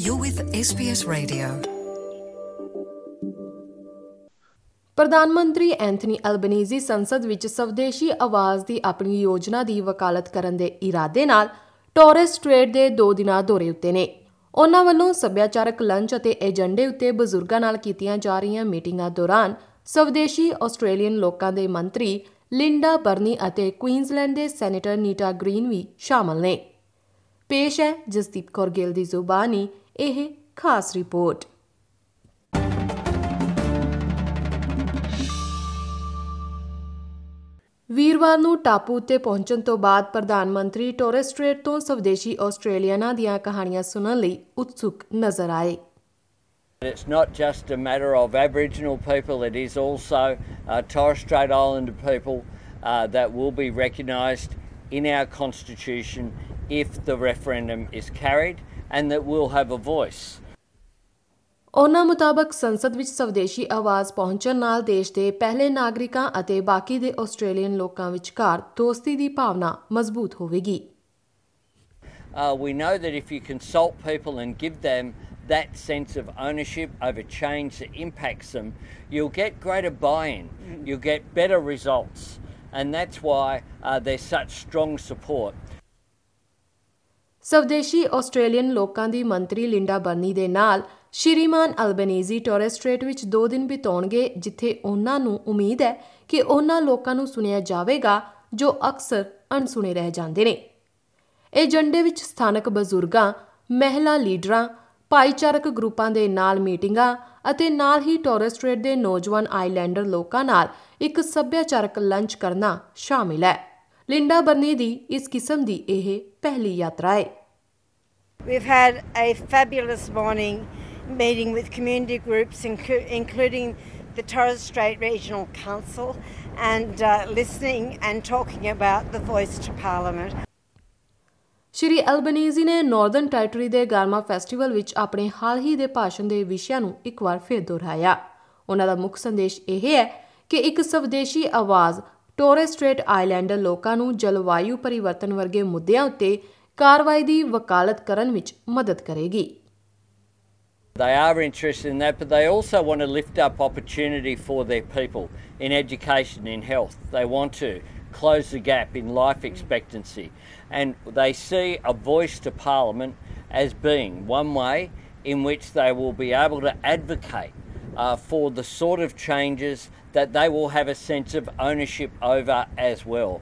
You're with SBS Radio. ਪ੍ਰਧਾਨ ਮੰਤਰੀ Anthony Albanese ਸੰਸਦ ਵਿੱਚ ਸਵਦੇਸ਼ੀ ਆਵਾਜ਼ ਦੀ ਆਪਣੀ ਯੋਜਨਾ ਦੀ ਵਕਾਲਤ ਕਰਨ ਦੇ ਇਰਾਦੇ ਨਾਲ ਟੋਰਸ ਸਟ੍ਰੇਟ ਦੇ 2 ਦਿਨਾਂ ਦੌਰੇ ਉੱਤੇ ਨੇ। ਉਨ੍ਹਾਂ ਵੱਲੋਂ ਸੱਭਿਆਚਾਰਕ ਲੰਚ ਅਤੇ ਏਜੰਡੇ ਉੱਤੇ ਬਜ਼ੁਰਗਾਂ ਨਾਲ ਕੀਤੀਆਂ ਜਾ ਰਹੀਆਂ ਮੀਟਿੰਗਾਂ ਦੌਰਾਨ ਸਵਦੇਸ਼ੀ ਆਸਟ੍ਰੇਲੀਅਨ ਲੋਕਾਂ ਦੇ ਮੰਤਰੀ ਲਿੰਡਾ ਬਰਨੀ ਅਤੇ ਕੁਈਨਜ਼ਲੈਂਡ ਦੇ ਸੈਨੇਟਰ ਨੀਟਾ ਗ੍ਰੀਨ ਵੀ ਸ਼ਾਮਲ ਨੇ। ਪੇਸ਼ ਹੈ ਜਸਦੀਪ ਕੌਰ ਗਿੱਲ ਦੀ ਜ਼ੁਬਾਨੀ ਇਹ ਖਾਸ ਰਿਪੋਰਟ। ਵੀਰਵਾਰ ਨੂੰ ਟਾਪੂ ਉੱਤੇ ਪਹੁੰਚਣ ਤੋਂ ਬਾਅਦ ਪ੍ਰਧਾਨ ਮੰਤਰੀ ਟੋਰਸ ਸਟ੍ਰੇਟ ਤੋਂ ਸਵਦੇਸ਼ੀ ਆਸਟ੍ਰੇਲੀਅਨਾਂ ਦੀਆਂ ਕਹਾਣੀਆਂ ਸੁਣਨ ਲਈ ਉਤਸੁਕ ਨਜ਼ਰ ਆਏ। It's not just a matter of Aboriginal people, it is also Torres Strait Islander people that will be recognised in our constitution if the referendum is carried and that will have a voice. ਉਹਨਾਂ ਮੁਤਾਬਕ ਸੰਸਦ ਵਿੱਚ ਸਵਦੇਸ਼ੀ ਆਵਾਜ਼ ਪਹੁੰਚਣ ਨਾਲ ਦੇਸ਼ ਦੇ ਪਹਿਲੇ ਨਾਗਰਿਕਾਂ ਅਤੇ ਬਾਕੀ ਦੇ ਆਸਟ੍ਰੇਲੀਅਨ ਲੋਕਾਂ ਵਿਚਕਾਰ ਦੋਸਤੀ ਦੀ ਭਾਵਨਾ ਮਜ਼ਬੂਤ ਹੋਵੇਗੀ। We know that if you consult people and give them that sense of ownership over change that impacts them, you'll get greater buy-in, you'll get better results, and that's why there's such strong support. ਸਵਦੇਸ਼ੀ Australian ਲੋਕਾਂ ਦੀ ਮੰਤਰੀ Linda Bernie ਦੇ ਨਾਲ ਸ਼੍ਰੀਮਾਨ Albanese Torres straight ਵਿੱਚ 2 ਦਿਨ ਬਿਤਾਉਣਗੇ, ਜਿੱਥੇ ਉਹਨਾਂ ਨੂੰ ਉਮੀਦ ਹੈ ਕਿ ਉਹਨਾਂ ਲੋਕਾਂ ਨੂੰ ਸੁਣਿਆ ਜਾਵੇਗਾ ਜੋ ਅਕਸਰ ਅਣਸੁਣੇ ਰਹਿ ਜਾਂਦੇ ਨੇ। ਏਜੰਡੇ ਵਿੱਚ ਸਥਾਨਕ ਬਜ਼ੁਰਗਾਂ, ਮਹਿਲਾ ਲੀਡਰਾਂ, ਭਾਈਚਾਰਕ ਗਰੁੱਪਾਂ ਦੇ ਨਾਲ ਮੀਟਿੰਗਾਂ ਅਤੇ ਨਾਲ ਹੀ ਟੋਰਸ ਸਟ੍ਰੇਟ ਦੇ ਨੌਜਵਾਨ ਆਈਲੈਂਡਰ ਲੋਕਾਂ ਨਾਲ ਇੱਕ ਸੱਭਿਆਚਾਰਕ ਲੰਚ ਕਰਨਾ ਸ਼ਾਮਿਲ ਹੈ। ਲਿੰਡਾ ਬਰਨੀ ਦੀ ਇਸ ਕਿਸਮ ਦੀ ਇਹ ਪਹਿਲੀ ਯਾਤਰਾ ਹੈ। We've had a fabulous morning meeting with community groups including the Torres Strait Regional Council and listening and talking about the voice to Parliament. Shri Albanese ਨੇ ਨਾਰਦਰਨ ਟੈਰੀਟਰੀ ਦੇ ਗਾਰਮਾ ਫੈਸਟੀਵਲ ਵਿੱਚ ਆਪਣੇ ਹਾਲ ਹੀ ਦੇ ਭਾਸ਼ਣ ਦੇ ਵਿਸ਼ਿਆਂ ਨੂੰ ਇੱਕ ਵਾਰ ਫਿਰ ਦੁਹਰਾਇਆ। ਉਹਨਾਂ ਦਾ ਮੁੱਖ ਸੰਦੇਸ਼ ਇਹ ਹੈ ਕਿ ਇੱਕ ਸਵਦੇਸ਼ੀ ਆਵਾਜ਼ ਟੋਰਸ ਸਟ੍ਰੇਟ ਆਈਲੈਂਡਰ ਲੋਕਾਂ ਨੂੰ ਜਲਵਾਯੂ ਪਰਿਵਰਤਨ ਵਰਗੇ ਮੁੱਦਿਆਂ ਉੱਤੇ ਕਾਰਵਾਈ ਦੀ ਵਕਾਲਤ ਕਰਨ ਵਿੱਚ ਮਦਦ ਕਰੇਗੀ। They are interested in that, but they also want to lift up opportunity for their people in education, in health. They want to close the gap in life expectancy, and they see a voice to Parliament as being one way in which they will be able to advocate for the sort of changes that they will have a sense of ownership over as well.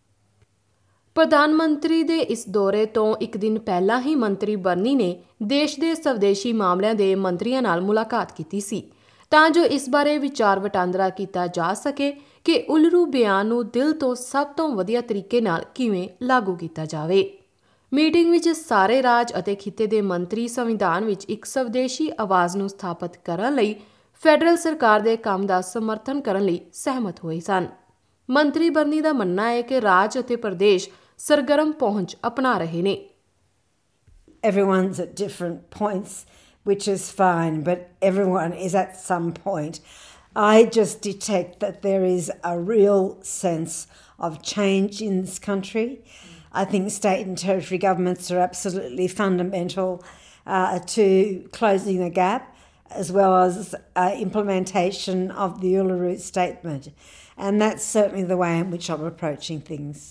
ਪ੍ਰਧਾਨ ਮੰਤਰੀ ਦੇ ਇਸ ਦੌਰੇ ਤੋਂ ਇੱਕ ਦਿਨ ਪਹਿਲਾਂ ਹੀ ਮੰਤਰੀ ਬਰਨੀ ਨੇ ਦੇਸ਼ ਦੇ ਸਵਦੇਸ਼ੀ ਮਾਮਲਿਆਂ ਦੇ ਮੰਤਰੀਆਂ ਨਾਲ ਮੁਲਾਕਾਤ ਕੀਤੀ ਸੀ ਤਾਂ ਜੋ ਇਸ ਬਾਰੇ ਵਿਚਾਰ ਵਟਾਂਦਰਾ ਕੀਤਾ ਜਾ ਸਕੇ ਕਿ ਉਲਰੂ ਬਿਆਨ ਨੂੰ ਦਿਲ ਤੋਂ ਸਭ ਤੋਂ ਵਧੀਆ ਤਰੀਕੇ ਨਾਲ ਕਿਵੇਂ ਲਾਗੂ ਕੀਤਾ ਜਾਵੇ। ਮੀਟਿੰਗ ਵਿੱਚ ਸਾਰੇ ਰਾਜ ਅਤੇ ਖਿੱਤੇ ਦੇ ਮੰਤਰੀ ਸੰਵਿਧਾਨ ਵਿੱਚ ਇੱਕ ਸਵਦੇਸ਼ੀ ਆਵਾਜ਼ ਨੂੰ ਸਥਾਪਿਤ ਕਰਨ ਲਈ ਫੈਡਰਲ ਸਰਕਾਰ ਦੇ ਕੰਮ ਦਾ ਸਮਰਥਨ ਕਰਨ ਲਈ ਸਹਿਮਤ ਹੋਏ ਸਨ। ਮੰਤਰੀ ਬਰਨੀ ਦਾ ਮੰਨਣਾ ਹੈ ਕਿ ਰਾਜ ਅਤੇ ਪ੍ਰਦੇਸ਼ ਸਰਗਰਮ ਪਹੁੰਚ ਅਪਣਾ ਰਹੇ ਨੇ। Everyone's at different points, which is fine, but everyone is at some point. I just detect that there is a real sense of change in this country. I think state and territory governments are absolutely fundamental to closing the gap, as well as implementation of the Uluru Statement. And that's certainly the way in which I'm approaching things.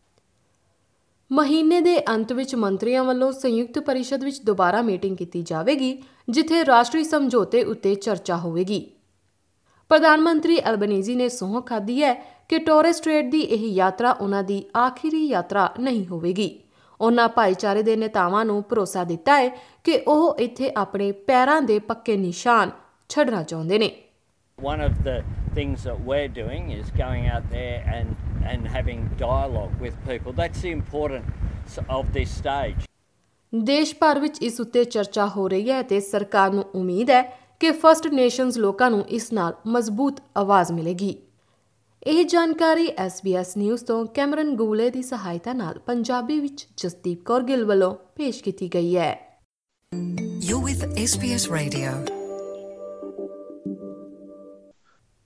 ਮਹੀਨੇ ਦੇ ਅੰਤ ਵਿੱਚ ਮੰਤਰੀਆਂ ਵੱਲੋਂ ਸੰਯੁਕਤ ਪਰਿਸ਼ਦ ਵਿੱਚ ਦੁਬਾਰਾ ਮੀਟਿੰਗ ਕੀਤੀ ਜਾਵੇਗੀ, ਜਿੱਥੇ ਰਾਸ਼ਟਰੀ ਸਮਝੌਤੇ ਉੱਤੇ ਚਰਚਾ ਹੋਵੇਗੀ। ਪ੍ਰਧਾਨ ਮੰਤਰੀ ਐਲਬਨੀਜ਼ੀ ਨੇ ਸਹੁੰ ਖਾਧੀ ਹੈ ਕਿ ਟੋਰਸ ਸਟ੍ਰੇਟ ਦੀ ਇਹ ਯਾਤਰਾ ਉਹਨਾਂ ਦੀ ਆਖਰੀ ਯਾਤਰਾ ਨਹੀਂ ਹੋਵੇਗੀ। ਉਹਨਾਂ ਭਾਈਚਾਰੇ ਦੇ ਨੇਤਾਵਾਂ ਨੂੰ ਭਰੋਸਾ ਦਿੱਤਾ ਹੈ ਕਿ ਉਹ ਇੱਥੇ ਆਪਣੇ ਪੈਰਾਂ ਦੇ ਪੱਕੇ ਨਿਸ਼ਾਨ ਛੱਡਣਾ ਚਾਹੁੰਦੇ ਨੇ। One of the things that we're doing is going out there and having dialogue with people. That's the importance of this stage. ਦੇਸ਼ ਭਰ ਵਿੱਚ ਇਸ ਉੱਤੇ ਚਰਚਾ ਹੋ ਰਹੀ ਹੈ ਤੇ ਸਰਕਾਰ ਨੂੰ ਉਮੀਦ ਹੈ ਕਿ ਫਸਟ ਨੇਸ਼ਨਜ਼ ਲੋਕਾਂ ਨੂੰ ਇਸ ਨਾਲ ਮਜ਼ਬੂਤ ਆਵਾਜ਼ ਮਿਲੇਗੀ। ਇਹ ਜਾਣਕਾਰੀ SBS ਨਿਊਜ਼ ਤੋਂ ਕੈਮਰਨ ਗੂਲੇ ਦੀ ਸਹਾਇਤਾ ਨਾਲ ਪੰਜਾਬੀ ਵਿੱਚ ਜਸਦੀਪ ਕੌਰ ਗਿੱਲ ਵੱਲੋਂ ਪੇਸ਼ ਕੀਤੀ ਗਈ ਹੈ। You're with SBS Radio.